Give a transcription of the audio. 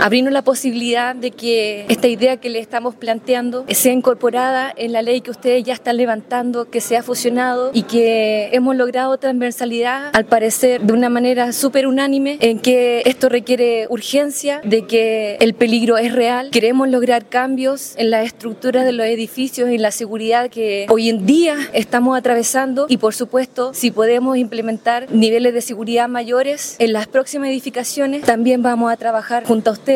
abrirnos la posibilidad de que esta idea que le estamos planteando sea incorporada en la ley que ustedes ya están levantando, que sea fusionado y que hemos logrado transversalidad, al parecer de una manera súper unánime, en que esto requiere urgencia, de que el peligro es real. Queremos lograr cambios en la estructura de los edificios, en la seguridad que hoy en día estamos atravesando y, por supuesto, si podemos implementar niveles de seguridad mayores en las próximas edificaciones, también vamos a trabajar junto a ustedes